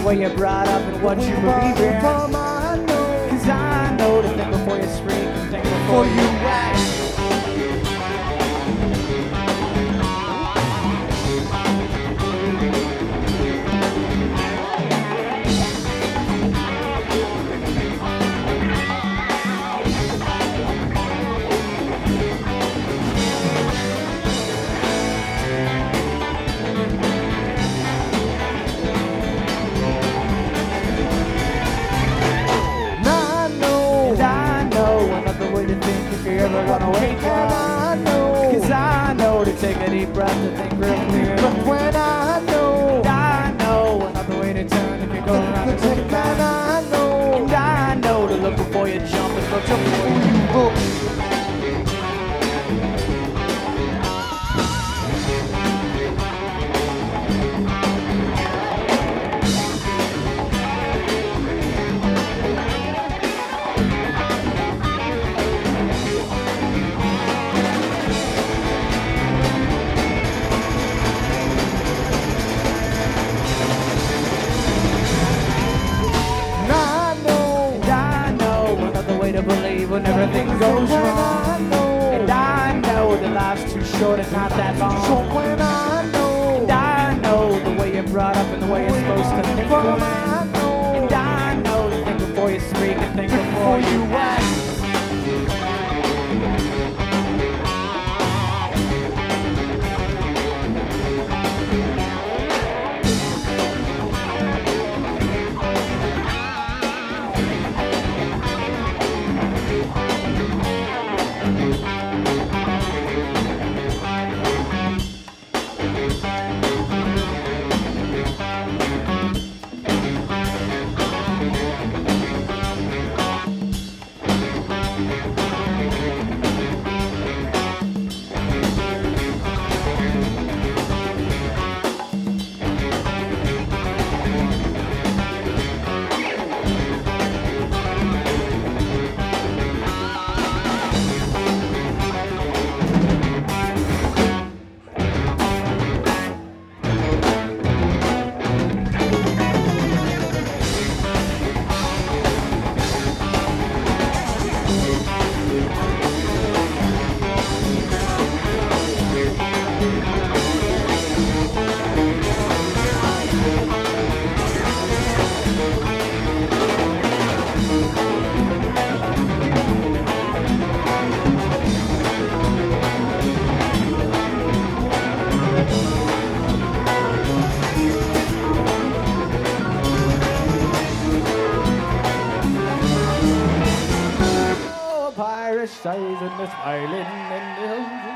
way you're brought up and what you believe in. Cause I know to think before you speak and think before you act. Gonna wake up, I know. Cause I know to take a deep breath to think real clear. But when I know another way to turn if you go around and take back. And I know to look before you jump and look before you go. When everything goes wrong, and I know that life's too short and not that long. And I know the way you're brought up and the way you're supposed to think. And I know to think before you speak and think before you act. Saving this violin and the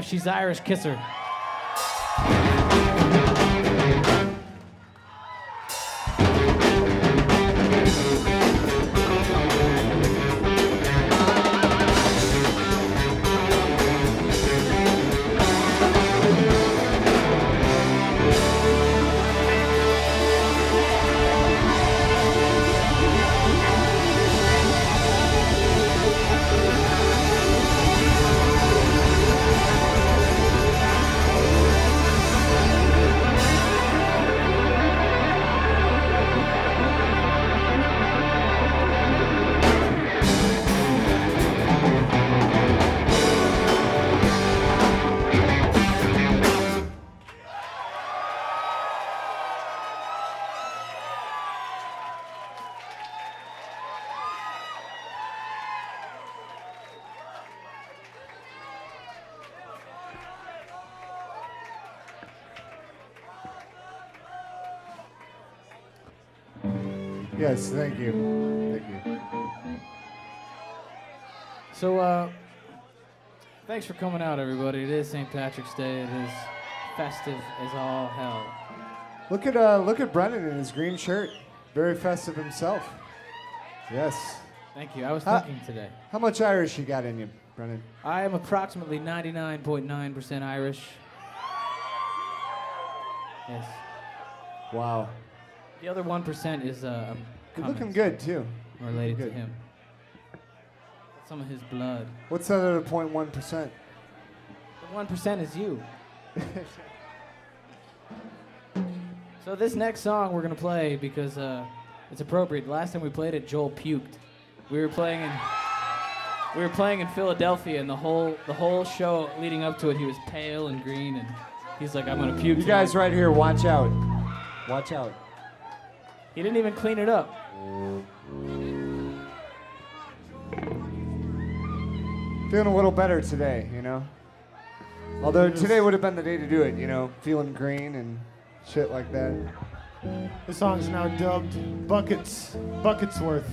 she's Irish. Kiss her. Yes, thank you. Thank you. So, thanks for coming out, everybody. It is St. Patrick's Day. It is festive as all hell. Look at Brennan in his green shirt. Very festive himself. Yes. Thank you. I was thinking today. How much Irish you got in you, Brennan? I am approximately 99.9% Irish. Yes. Wow. The other 1% is You're looking good too. related to him. Some of his blood. What's that other 0.1%? The 1% is you. So this next song we're gonna play because it's appropriate. The last time we played it, Joel puked. We were playing in Philadelphia, and the whole show leading up to it, he was pale and green, and he's like, "I'm gonna puke." You guys right here, watch out. Watch out. He didn't even clean it up. Feeling a little better today, you know? Although today would have been the day to do it, you know? Feeling green and shit like that. The song's now dubbed Buckets Worth.